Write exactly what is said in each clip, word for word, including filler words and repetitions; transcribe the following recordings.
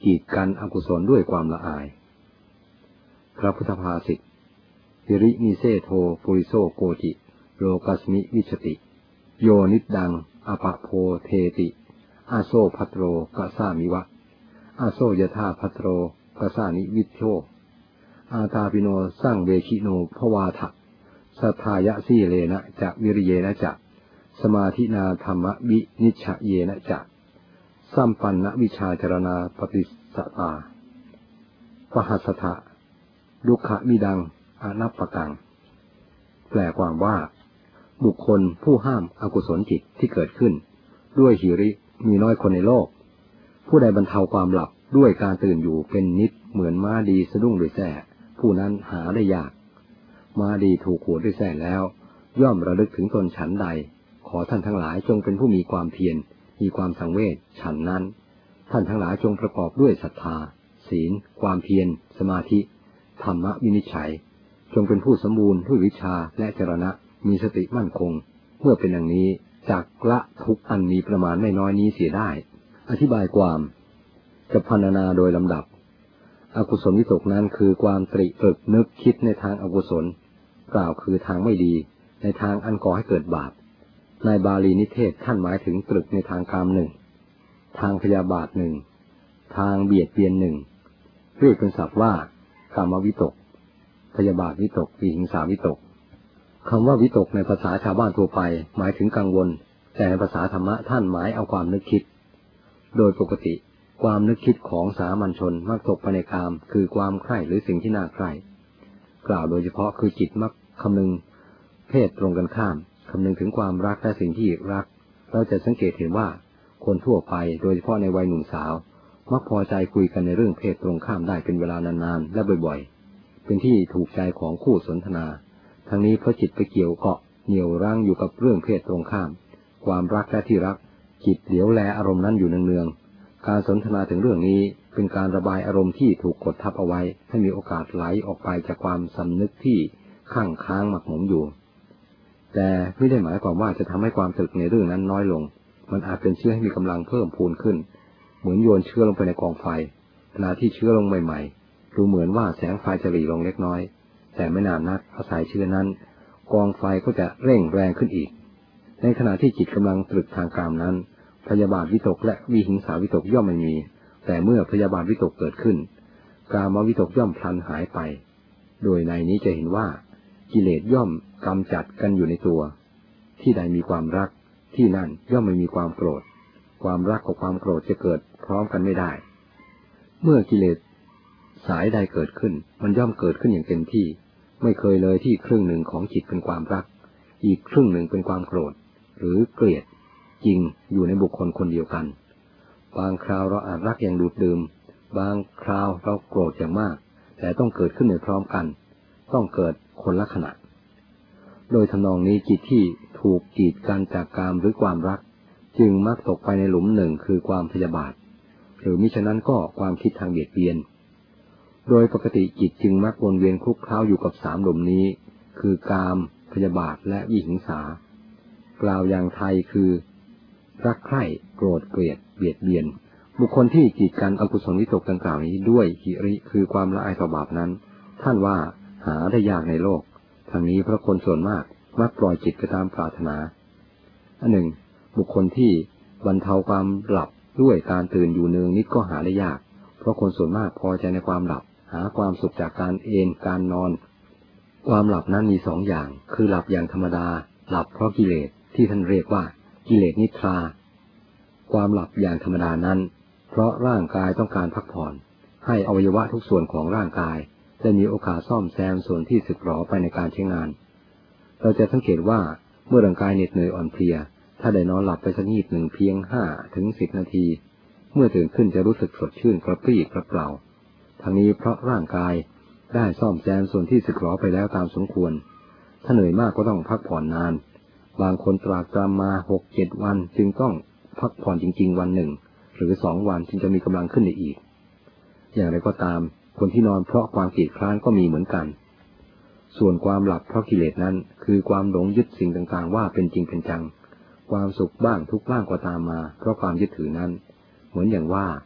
กีดกันอกุศลด้วยความละอายพระพุทธภาษิตหิริมิเซโทปุริโสโกติโลกัสมิวิชติโยนิดดังอปะโพเทติอาโซภัตโรกะสามิวะอาโซยธาภัตโรกะสานิวิโชอาตาปิโนสร้างเวชิโนภวาทะสัทธายะสีเลนะจะวิริเยนะจะสมาธินาธรรมวินิชเยนะจะสัมปันนวิชาจรณาปฏิสตาปหัสสะดุขมิดังอนัปปกังแปลความว่าบุคคลผู้ห้ามอกุศลจิตที่เกิดขึ้นด้วยหิริมีน้อยคนในโลกผู้ใดบรรเทาความหลับด้วยการตื่นอยู่เป็นนิดเหมือนม้าดีสะดุ้งด้วยแส้ผู้นั้นหาได้ยากม้าดีถูกขวนด้วยแส้แล้วย่อมระลึกถึงตนฉันใดขอท่านทั้งหลายจงเป็นผู้มีความเพียรมีความสังเวชฉันนั้นท่านทั้งหลายจงประกอบด้วยศรัทธาศีลความเพียรสมาธิธรรมวินิจฉัยจงเป็นผู้สมบูรณ์ด้วยวิชาและจรณะมีสติมั่นคงเมื่อเป็นอย่างนี้จักละทุกอันมีประมาณไม่น้อยนี้เสียได้อธิบายความจะพรรณนาโดยลำดับอกุศลวิตกนั้นคือความตริตรึกนึกคิดในทางอกุศลกล่าวคือทางไม่ดีในทางอันก่อให้เกิดบาปในบาลีนิเทศท่านหมายถึงตรึกในทางกามหนึ่งทางพยาบาทหนึ่งทางเบียดเบียนหนึ่งเรียกเป็นศัพท์ว่ากามวิตกพยาบาทวิตกวิหิงสาวิตกคำว่าวิตกในภาษาชาวบ้านทั่วไปหมายถึงกังวลแต่ในภาษาธรรมะท่านหมายเอาความนึกคิดโดยปกติความนึกคิดของสามัญชนมักตกไปในกามคือความใคร่หรือสิ่งที่น่าใคร่กล่าวโดยเฉพาะคือจิตมักคำนึงเพศตรงกันข้ามคำนึงถึงความรักและสิ่งที่รักเราจะสังเกตเห็นว่าคนทั่วไปโดยเฉพาะในวัยหนุ่มสาวมักพอใจคุยกันในเรื่องเพศตรงข้ามได้เป็นเวลานานๆและบ่อยๆเป็นที่ถูกใจของคู่สนทนาทั้งนี้เพราะจิตไปเกี่ยวเกาะเหนี่ยวรั้งอยู่กับเรื่องเพศตรงข้ามความรักและที่รักจิตเหลียวแลอารมณ์นั้นอยู่เนืองๆการสนทนาถึงเรื่องนี้เป็นการระบายอารมณ์ที่ถูกกดทับเอาไว้ให้มีโอกาสไหลออกไปจากความสำนึกที่ข้างค้างหมักหมมอยู่แต่ไม่ได้หมายความว่าจะทำให้ความตรึกในเรื่องนั้นน้อยลงมันอาจเป็นเชื้อให้มีกำลังเพิ่มพูนขึ้นเหมือนโยนเชื้อลงไปในกองไฟขณะที่เชื้อลงใหม่ๆดูเหมือนว่าแสงไฟจะหรี่ลงเล็กน้อยแต่ไม่นานนักอาศัยเชื้อนั้นกองไฟก็จะเร่งแรงขึ้นอีกในขณะที่จิตกำลังตรึกทางกามนั้นพยาบาทวิตกและวิหิงสาวิตกย่อมไม่มีแต่เมื่อพยาบาทวิตกเกิดขึ้นกามวิตกย่อมพลันหายไปโดยในนี้จะเห็นว่ากิเลสย่อมกำจัดกันอยู่ในตัวที่ใดมีความรักที่นั่นย่อมไม่มีความโกรธความรักกับความโกรธจะเกิดพร้อมกันไม่ได้เมื่อกิเลสสายใดเกิดขึ้นมันย่อมเกิดขึ้นอย่างเต็มที่ไม่เคยเลยที่ครึ่งหนึ่งของจิตเป็นความรักอีกครึ่งหนึ่งเป็นความโกรธหรือเกลียดจริงอยู่ในบุคคลคนเดียวกันบางคราวเราอาจรักอย่างดูดดื่มบางคราวเราโกรธอย่างมากแต่ต้องเกิดขึ้นในพร้อมกันต้องเกิดคนละขณะโดยทำนองนี้จิตที่ถูกกีดกันจากกามหรือความรักจึงมักตกไปในหลุมหนึ่งคือความพยาบาทหรือมิฉะนั้นก็ความคิดทางเบียดเบียนโดยปกติจิตจึงมักวนเวียนคลุกเคล้าอยู่กับสามหลุมนี้คือกามพยาบาทและวิหิงสากล่าวอย่างไทยคือรักใคร่โกรธเกลียดเบียดเบียนบุคคลที่กีดกันอกุศลวิตกดังกล่าวนี้ด้วยหิริคือความละอายต่อบาปนั้นท่านว่าหาได้ยากในโลกทางนี้เพราะคนส่วนมากมักปล่อยจิตไปตามปรารถนาอันหนึ่งบุคคลที่บรรเทาความหลับด้วยการตื่นอยู่เนืองนิดก็หาได้ยากเพราะคนส่วนมากพอใจในความหลับหาความสุขจากการเอนการนอนความหลับนั้นมีสองอย่างคือหลับอย่างธรรมดาหลับเพราะกิเลสที่ท่านเรียกว่ากิเลสนิทราความหลับอย่างธรรมดานั้นเพราะร่างกายต้องการพักผ่อนให้อวัยวะทุกส่วนของร่างกายได้มีโอกาสซ่อมแซมส่วนที่สึกหรอไปในการใช้งานเราจะสังเกตว่าเมื่อร่างกายเหน็ดเหนื่อยอ่อนเพลียถ้าได้นอนหลับไปสักนิดหนึ่งเพียงห้าถึงสิบนาทีเมื่อตื่นขึ้นจะรู้สึกสดชื่นกระปรี้กระเปร่าทั้งนี้เพราะร่างกายได้ซ่อมแซมส่วนที่สึกหรอไปแล้วตามสมควรถ้าเหนื่อยมากก็ต้องพักผ่อนนานบางคนตรากตรำมาหกเจ็ดวันจึงต้องพักผ่อนจริงๆวันหนึ่งหรือสองวันจึงจะมีกำลังขึ้นได้อีกอย่างไรก็ตามคนที่นอนเพราะความเกียจคร้านก็มีเหมือนกันส่วนความหลับเพราะกิเลสนั้นคือความหลงยึดสิ่งต่างๆว่าเป็นจริงเป็นจังความสุขบ้างทุกข์บ้างก็ตามมาเพราะความยึดถือนั้นเหมือนอย่างว่าค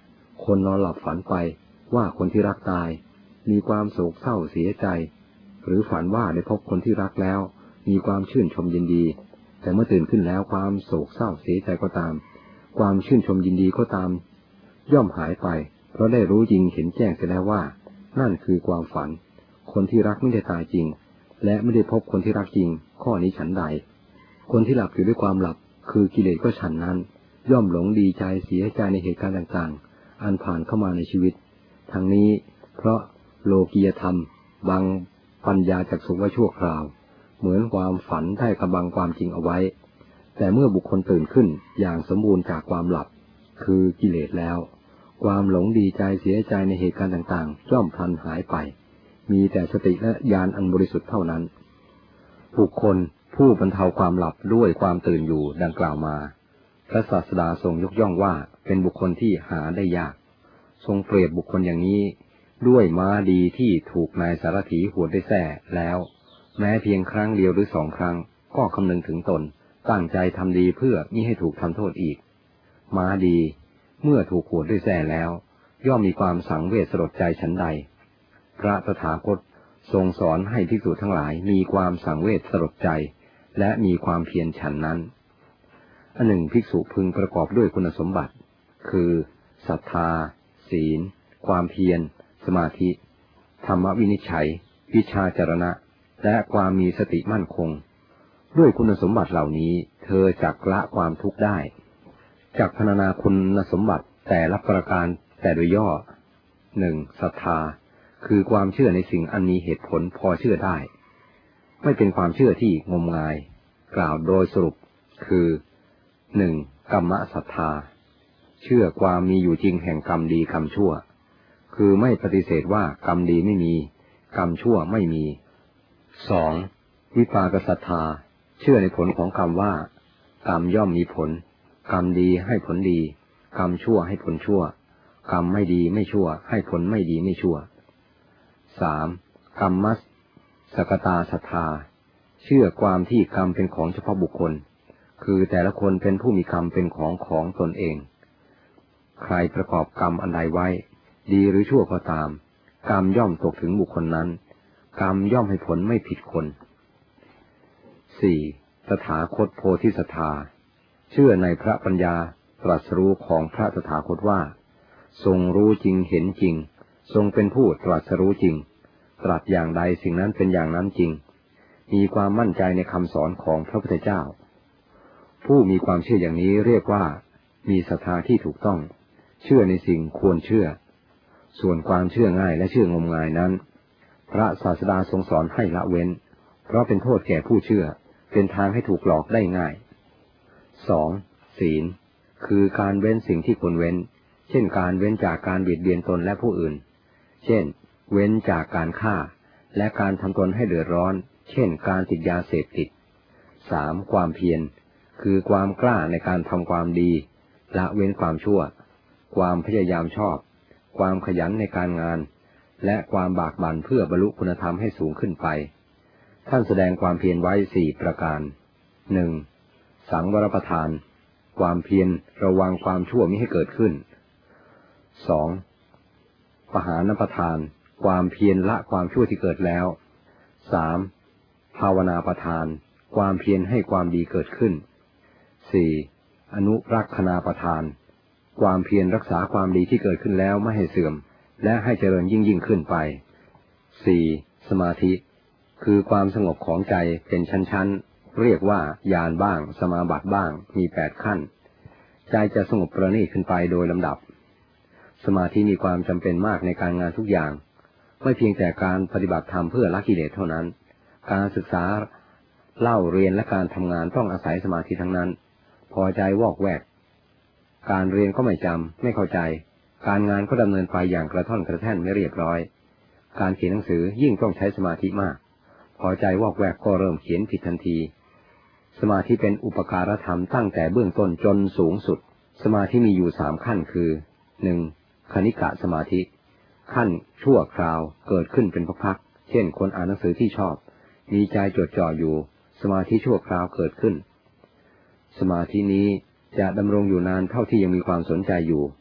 คนนอนหลับฝันไปว่าคนที่รักตายมีความโศกเศร้าเสียใจหรือฝันว่าได้พบคนที่รักแล้วมีความชื่นชมยินดีแต่เมื่อตื่นขึ้นแล้วความโศกเศร้าเสียใจก็ตามความชื่นชมยินดีก็ตามย่อมหายไปเพราะได้รู้จริงเห็นแจ้งเสียแล้วว่านั่นคือความฝันคนที่รักไม่ได้ตายจริงและไม่ได้พบคนที่รักจริงข้อนี้ฉันใดคนที่หลับอยู่ด้วยความหลับคือกิเลสก็ฉันนั้นย่อมหลงดีใจเสียใจในเหตุการณ์ต่างๆอันผ่านเข้ามาในชีวิตทั้งนี้เพราะโลกียธรรมบังปัญญาจักษุไว้ชั่วคราวเหมือนความฝันได้กำบังความจริงเอาไว้แต่เมื่อบุคคลตื่นขึ้นอย่างสมบูรณ์จากความหลับคือกิเลสแล้วความหลงดีใจเสียใจในเหตุการณ์ต่างๆย่อมพลันหายไปมีแต่สติและญาณอันบริสุทธิ์เท่านั้นบุคคลผู้บรรเทาความหลับด้วยความตื่นอยู่ดังกล่าวมาพระศาสดาทรงยกย่องว่าเป็นบุคคลที่หาได้ยากทรงเปรียบบุคคลอย่างนี้ด้วยม้าดีที่ถูกนายสารถีหวดได้แส่แล้วแม้เพียงครั้งเดียวหรือสองครั้งก็คำนึงถึงตนตั้งใจทำดีเพื่อมิให้ถูกทำโทษอีกม้าดีเมื่อถูกหวดด้วยแส่แล้วย่อมมีความสังเวชสลดใจฉันใดพระตถาคตทรงสอนให้ภิกษุทั้งหลายมีความสังเวชสลดใจและมีความเพียรฉันนั้นอันหนึ่งภิกษุพึงประกอบด้วยคุณสมบัติคือศรัทธาศีลความเพียรสมาธิธรรมวินิจฉัยวิชาจรณะและความมีสติมั่นคงด้วยคุณสมบัติเหล่านี้เธอจักละความทุกข์ได้จักพรรณนาคุณสมบัติแต่ละประการแต่โดยย่อหนึ่งศรัทธาคือความเชื่อในสิ่งอันมีเหตุผลพอเชื่อได้ไม่เป็นความเชื่อที่งมงายกล่าวโดยสรุปคือหนึ่งกัมมศรัทธาเชื่อความมีอยู่จริงแห่งกรรมดีกรรมชั่วคือไม่ปฏิเสธว่ากรรมดีไม่มีกรรมชั่วไม่มีสองวิปากศรัทธาเชื่อในผลของกรรมว่ากรรมย่อมมีผลกรรมดีให้ผลดีกรรมชั่วให้ผลชั่วกรรมไม่ดีไม่ชั่วให้ผลไม่ดีไม่ชั่วสามกัมมัสสกตาศรัทธาเชื่อความที่กรรมเป็นของเฉพาะบุคคลคือแต่ละคนเป็นผู้มีกรรมเป็นของของตนเองใครประกอบกรรมอันใดไว้ดีหรือชั่วก็ตามกรรมย่อมตกถึงบุคคลนั้นกรรมย่อมให้ผลไม่ผิดคนสี่ตถาคตโพธิศรัทธาเชื่อในพระปัญญาตรัสรู้ของพระตถาคตว่าทรงรู้จริงเห็นจริงทรงเป็นผู้ตรัสรู้จริงตรัสอย่างใดสิ่งนั้นเป็นอย่างนั้นจริงมีความมั่นใจในคำสอนของพระพุทธเจ้าผู้มีความเชื่ออย่างนี้เรียกว่ามีศรัทธาที่ถูกต้องเชื่อในสิ่งควรเชื่อส่วนความเชื่อง่ายและเชื่องมงายนั้นพระศาสดาทรงสอนให้ละเว้นเพราะเป็นโทษแก่ผู้เชื่อเป็นทางให้ถูกหลอกได้ง่ายสองศีลคือการเว้นสิ่งที่ควรเว้นเช่นการเว้นจากการเบียดเบียนตนและผู้อื่นเช่นเว้นจากการฆ่าและการทำตนให้เดือดร้อนเช่นการติดยาเสพติดสามความเพียรคือความกล้าในการทำความดีละเว้นความชั่วความพยายามชอบความขยันในการงานและความบากบั่นเพื่อบรรลุคุณธรรมให้สูงขึ้นไปท่านแสดงความเพียรไว้สี่ประการหนึ่งสังวรประทานความเพียรระวังความชั่วมิให้เกิดขึ้นสองปหานประทานความเพียรละความชั่วที่เกิดแล้วสามภาวนาประทานความเพียรให้ความดีเกิดขึ้นสี่อนุรักษณาประทานความเพียรรักษาความดีที่เกิดขึ้นแล้วไม่ให้เสื่อมและให้เจริญยิ่งยิ่งขึ้นไปสี่สมาธิคือความสงบของใจเป็นชั้นๆเรียกว่าญาณบ้างสมาบัติบ้างมีแปดขั้นใจจะสงบประณีตขึ้นไปโดยลำดับสมาธิมีความจำเป็นมากในการงานทุกอย่างไม่เพียงแต่การปฏิบัติธรรมเพื่อละกิเลสเท่านั้นการศึกษาเล่าเรียนและการทำงานต้องอาศัยสมาธิทั้งนั้นพอใจวอกแวกการเรียนก็ไม่จำไม่เข้าใจการงานก็ดำเนินไปอย่างกระท่อนกระแท่นไม่เรียบร้อยการเขียนหนังสือยิ่งต้องใช้สมาธิมากพอใจวอกแวกก็เริ่มเขียนผิดทันทีสมาธิเป็นอุปการธรรมตั้งแต่เบื้องต้นจนสูงสุดสมาธิมีอยู่สามขั้นคือหนึ่งคณิกะสมาธิขั้นชั่วคราวเกิดขึ้นเป็นพักๆเช่นคนอ่านหนังสือที่ชอบมีใจจดจ่ออยู่สมาธิชั่วคราวเกิดขึ้นสมาธินี้จะดำรงอยู่นานเท่าที่ยังมีความสนใจอยู่พ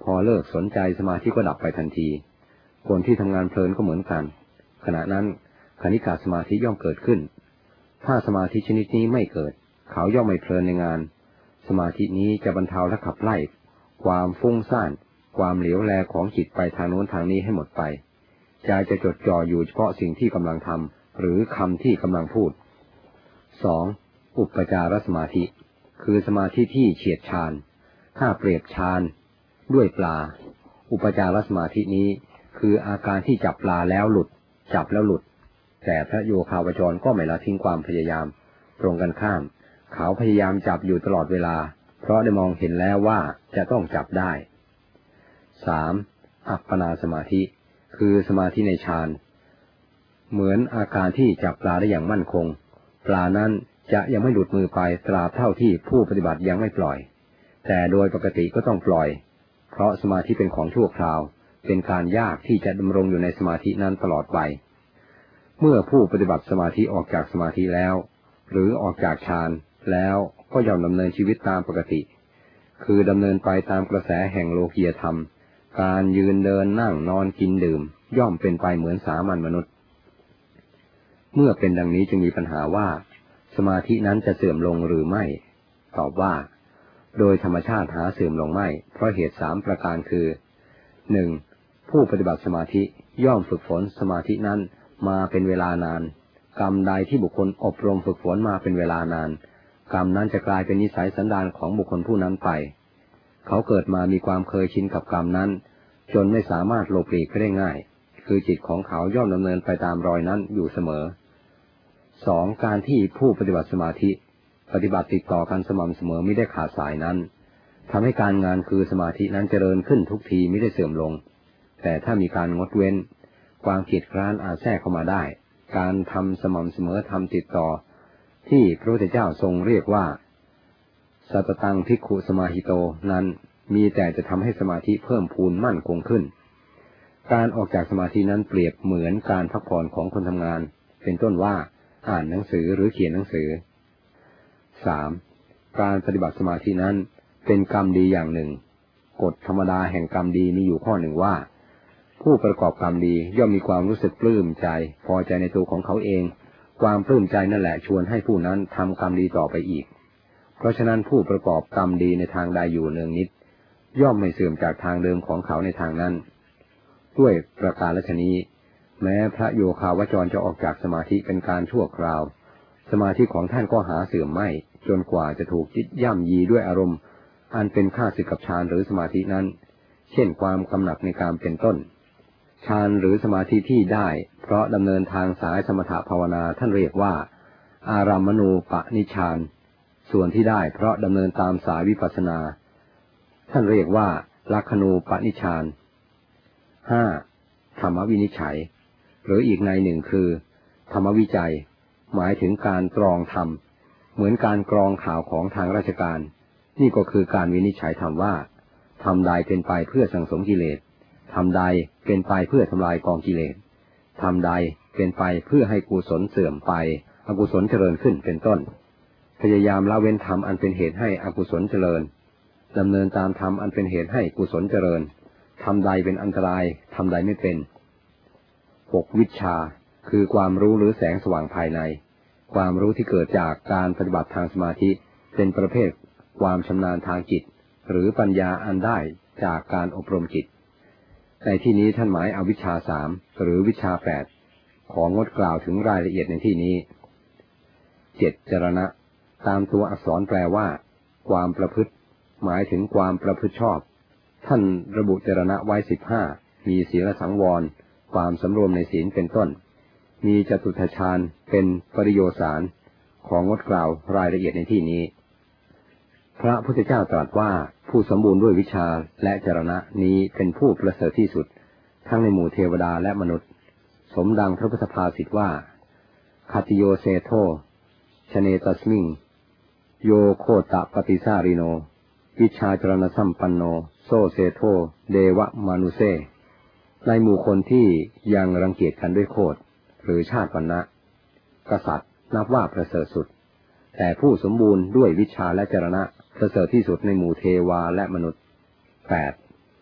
พอเลิกสนใจสมาธิก็ดับไปทันทีคนที่ทำงานเพลินก็เหมือนกันขณะนั้นคณิกาสมาธิย่อมเกิดขึ้นถ้าสมาธิชนิดนี้ไม่เกิดเขาย่อมไม่เพลินในงานสมาธินี้จะบรรเทาและขับไล่ความฟุ้งซ่านความเหลวแลของจิตไปทางโน้นทางนี้ให้หมดไปใจจะจดจ่ออยู่เฉพาะสิ่งที่กำลังทำหรือคำที่กำลังพูด สอง. อุปจารสมาธิคือสมาธิที่เฉียดฌานถ้าเปรียบฌานด้วยปลาอุปจารสมาธินี้คืออาการที่จับปลาแล้วหลุดจับแล้วหลุดแต่พระโยคาวจรก็ไม่ละทิ้งความพยายามตรงกันข้ามเขาพยายามจับอยู่ตลอดเวลาเพราะได้มองเห็นแล้วว่าจะต้องจับได้ สาม. อัปปนาสมาธิคือสมาธิในฌานเหมือนอาการที่จับปลาได้อย่างมั่นคงปลานั้นจะยังไม่หลุดมือไปตราบเท่าที่ผู้ปฏิบัติยังไม่ปล่อยแต่โดยปกติก็ต้องปล่อยเพราะสมาธิเป็นของชั่วคราวเป็นการยากที่จะดำรงอยู่ในสมาธินั้นตลอดไปเมื่อผู้ปฏิบัติสมาธิออกจากสมาธิแล้วหรือออกจากฌานแล้วก็ย่อมดำเนินชีวิตตามปกติคือดำเนินไปตามกระแสแห่งโลกียธรรมการยืนเดินนั่งนอนกินดื่มย่อมเป็นไปเหมือนสามัญมนุษย์เมื่อเป็นดังนี้จึงมีปัญหาว่าสมาธินั้นจะเสื่อมลงหรือไม่ตอบว่าโดยธรรมชาติหาเสื่อมลงไม่เพราะเหตุสามประการคือ หนึ่ง. ผู้ปฏิบัติสมาธิย่อมฝึกฝนสมาธินั้นมาเป็นเวลานานกรรมใดที่บุคคลอบรมฝึกฝนมาเป็นเวลานานกรรมนั้นจะกลายเป็นนิสัยสันดานของบุคคลผู้นั้นไปเขาเกิดมามีความเคยชินกับกรรมนั้นจนไม่สามารถหลบหลีกได้ง่ายคือจิตของเขาย่อมดำเนินไปตามรอยนั้นอยู่เสมอ สอง. การที่ผู้ปฏิบัติสมาธิปฏิบัติติดต่อกันสม่ำเสมอไม่ได้ขาดสายนั้นทำให้การงานคือสมาธินั้นเจริญขึ้นทุกทีไม่ได้เสื่อมลงแต่ถ้ามีการงดเว้นความเกียจคร้านอาจแทรกเข้ามาได้การทำสม่ำเสมอทำติดต่อที่พระพุทธเจ้าทรงเรียกว่าสัตตังภิกขุสมาหิโตนั้นมีแต่จะทำให้สมาธิเพิ่มพูนมั่นคงขึ้นการออกจากสมาธินั้นเปรียบเหมือนการพักผ่อนของคนทำงานเป็นต้นว่าอ่านหนังสือหรือเขียนหนังสือ สาม. การปฏิบัติสมาธินั้นเป็นกรรมดีอย่างหนึ่งกฎธรรมดาแห่งกรรมดีมีอยู่ข้อหนึ่งว่าผู้ประกอบกรรมดีย่อมมีความรู้สึกปลื้มใจพอใจในตัวของเขาเองความปลื้มใจนั่นแหละชวนให้ผู้นั้นทำกรรมดีต่อไปอีกเพราะฉะนั้นผู้ประกอบกรรมดีในทางใดอยู่เนืองนิดย่อมไม่เสื่อมจากทางเดิมของเขาในทางนั้นด้วยประการฉะนี้แม้พระโยคาวจรจะออกจากสมาธิเป็นการชั่วคราวสมาธิของท่านก็หาเสื่อมไม่จนกว่าจะถูกจิตย่ำยีด้วยอารมณ์อันเป็นข้าศึกกับฌานหรือสมาธินั้นเช่นความกำหนัดในกามเป็นต้นฌานหรือสมาธิที่ได้เพราะดำเนินทางสายสมถภาวนาท่านเรียกว่าอารามณูปนิชฌานส่วนที่ได้เพราะดำเนินตามสายวิปัสสนาท่านเรียกว่าลักขณูปนิชฌาน ห้า. ธรรมวินิจฉัยหรืออีกในหนึ่งคือธรรมวิจัยหมายถึงการกรองธรรมเหมือนการกรองข่าวของทางราชการนี่ก็คือการวินิจฉัยธรรมว่าธรรมใดเป็นไปเพื่อสังสมกิเลสธรรมใดเป็นไปเพื่อทำลายกองกิเลสธรรมใดเป็นไปเพื่อให้กุศลเสื่อมไปอกุศลเจริญขึ้นเป็นต้นพยายามละเว้นธรรมอันเป็นเหตุให้อกุศลเจริญดำเนินตามธรรมอันเป็นเหตุให้กุศลเจริญธรรมใดเป็นอันตรายธรรมใดไม่เป็น หก. วิชชาคือความรู้หรือแสงสว่างภายในความรู้ที่เกิดจากการปฏิบัติทางสมาธิเป็นประเภทความชำนาญทางจิตหรือปัญญาอันได้จากการอบรมจิตในที่นี้ท่านหมายเอาวิชชาสามหรือวิชชาแปดของงดกล่าวถึงรายละเอียดในที่นี้ เจ็ด. จรณะตามตัวอักษรแปลว่าความประพฤติหมายถึงความประพฤติชอบท่านระบุจรณะไว้สิบห้ามีศีลสังวรความสำรวมในศีลเป็นต้นมีจตุตฌานเป็นปริโยสารของงดกล่าวรายละเอียดในที่นี้พระพุทธเจ้าตรัสว่าผู้สมบูรณ์ด้วยวิชาและจรณะนี้เป็นผู้ประเสริฐที่สุดทั้งในหมู่เทวดาและมนุษย์สมดังพระพุทธภาษิตว่าคติโยเซโธชเนตัสมิงโยโคตะปฏิสาริโนวิชาจรณสัมปันโนโซเซโธเดวะมานุเซในหมู่คนที่ยังรังเกียจกันด้วยโคตรหรือชาติวรรณะกษัตริย์นับว่าประเสริฐสุดแต่ผู้สมบูรณ์ด้วยวิชาและจรณะประเสริฐที่สุดในหมู่เทวาและมนุษย์ แปด.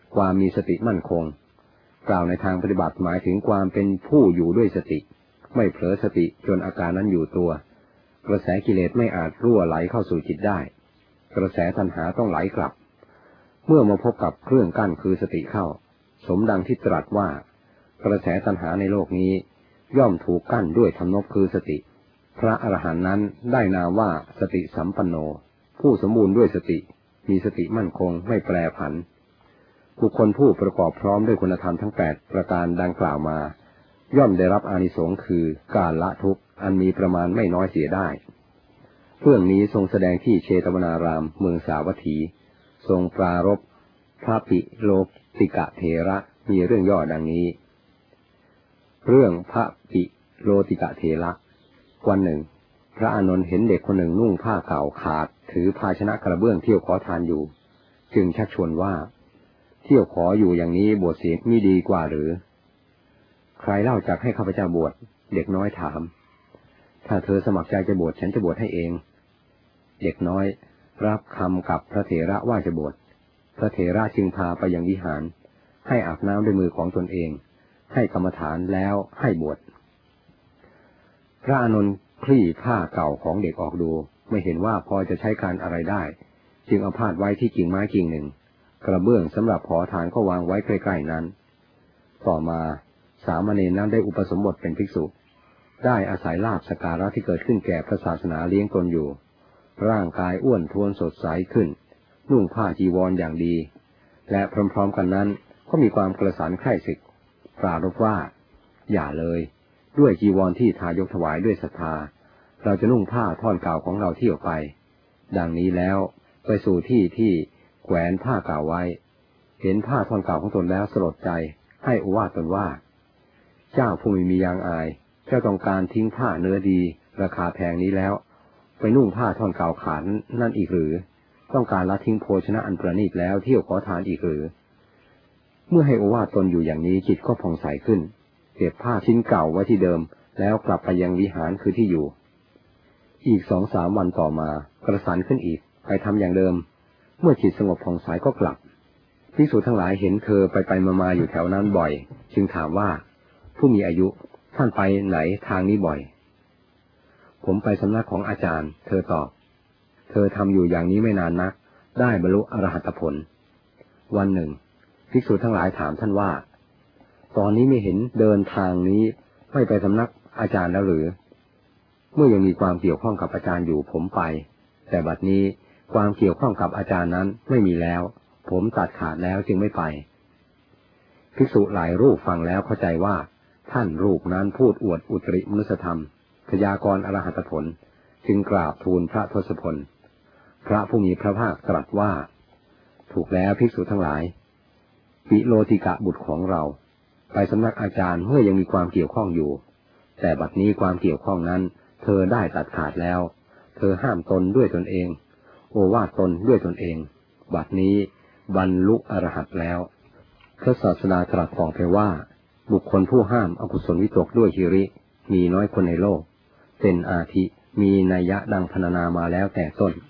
ความมีสติมั่นคงกล่าวในทางปฏิบัติหมายถึงความเป็นผู้อยู่ด้วยสติไม่เผลอสติจนอาการนั้นอยู่ตัวกระแสกิเลสไม่อาจรั่วไหลเข้าสู่จิตได้กระแสตัณหาต้องไหลกลับเมื่อมาพบกับเครื่องกั้นคือสติเข้าสมดังที่ตรัสว่ากระแสตัณหาในโลกนี้ย่อมถูกกั้นด้วยธรรมนพคือสติพระอรหันต์นั้นได้นามว่าสติสัมปันโนผู้สมบูรณ์ด้วยสติมีสติมั่นคงไม่แปรผันบุคคลผู้ประกอบพร้อมด้วยคุณธรรมทั้งแปดประการดังกล่าวมาย่อมได้รับอานิสงส์คือการละทุกข์อันมีประมาณไม่น้อยเสียได้เรื่องนี้ทรงแสดงที่เชตวนารามเมืองสาวัตถีทรงปรารภพระปิโลติกะเถระมีเรื่องย่อดังนี้เรื่องพระปิโลติกะเถระวันหนึ่งพระอานนท์เห็นเด็กคนหนึ่งนุ่งผ้าเก่าขาดถือภาชนะกระเบื้องเที่ยวขอทานอยู่จึงชักชวนว่าเที่ยวขออยู่อย่างนี้บวชเสียมิดีกว่าหรือใครเล่าจักให้ข้าพเจ้าบวชเด็กน้อยถามถ้าเธอสมัครใจจะบวชฉันจะบวชให้เองเด็กน้อยรับคำกับพระเถระว่าจะบวชพระเถระจึงพาไปยังวิหารให้อาบน้ำด้วยมือของตนเองให้กรรมฐานแล้วให้บวชพระอานนท์คลี่ผ้าเก่าของเด็กออกดูไม่เห็นว่าพอจะใช้การอะไรได้จึงเอาพาดไว้ที่กิ่งไม้กิ่งหนึ่งกระเบื้องสำหรับขอทานก็วางไว้ใกล้ๆนั้นต่อมาสามเณรนั้นได้อุปสมบทเป็นภิกษุได้อาศัยลาภสักการะที่เกิดขึ้นแก่พระศาสนาเลี้ยงตนอยู่ร่างกายอ้วนท้วนสดใสขึ้นนุ่งผ้าจีวรอย่างดีและพร้อมๆกันนั้นก็มีความกระสานใคร่ศึกปรารภว่าอย่าเลยด้วยจีวรที่ทายกถวายด้วยศรัทธาเราจะนุ่งผ้าท่อนเก่าของเราเที่ยวไปดังนี้แล้วไปสู่ที่ที่แขวนผ้าเก่าไว้เห็นผ้าท่อนเก่าของตนแล้วสลดใจให้โอวาทตนว่าเจ้าผู้ไม่มียางอายเจ้าต้องการทิ้งผ้าเนื้อดีราคาแพงนี้แล้วไปนุ่งผ้าท่อนเก่าขาดนั่นอีกหรือต้องการละทิ้งโภชนะอันประณีตแล้วเที่ยวขอทานอีกหรือเมื่อให้โอวาทตนอยู่อย่างนี้จิตก็ผ่องใสขึ้นเก็บผ้าชิ้นเก่าไว้ที่เดิมแล้วกลับไปยังวิหารคือที่อยู่อีกสองสามวันต่อมากระสันขึ้นอีกไปทำอย่างเดิมเมื่อจิตสงบผ่องใสก็กลับภิกษุทั้งหลายเห็นเธอไปไปมาๆอยู่แถวนั้นบ่อยจึงถามว่าผู้มีอายุท่านไปไหนทางนี้บ่อยผมไปสำนักของอาจารย์เธอตอบเธอทำอยู่อย่างนี้ไม่นานนักได้บรรลุอรหัตผลวันหนึ่งภิกษุทั้งหลายถามท่านว่าตอนนี้ไม่เห็นเดินทางนี้ไม่ไปสำนักอาจารย์แล้วหรือเมื่อยังมีความเกี่ยวข้องกับอาจารย์อยู่ผมไปแต่บัดนี้ความเกี่ยวข้องกับอาจารย์นั้นไม่มีแล้วผมตัดขาดแล้วจึงไม่ไปภิกษุหลายรูปฟังแล้วเข้าใจว่าท่านรูปนั้นพูดอวดอุตริมนุสธรรมพยากรณ์อรหัตผลจึงกราบทูลพระทศพลพระผู้มีพระภาคตรัสว่าถูกแล้วภิกษุทั้งหลายปิโลติกะบุตรของเราไปสำนักอาจารย์เมื่อยังมีความเกี่ยวข้องอยู่แต่บัดนี้ความเกี่ยวข้องนั้นเธอได้ตัดขาดแล้วเธอห้ามตนด้วยตนเองโอวาทตนด้วยตนเองบัดนี้บรรลุอรหัตแล้วพระศาสดาตรัสต่อไปว่าบุคคลผู้ห้ามอกุศลวิตกด้วยหิริมีน้อยคนในโลกเป็นอาทิมีนัยยะดังพรรณนามาแล้วแต่ต้น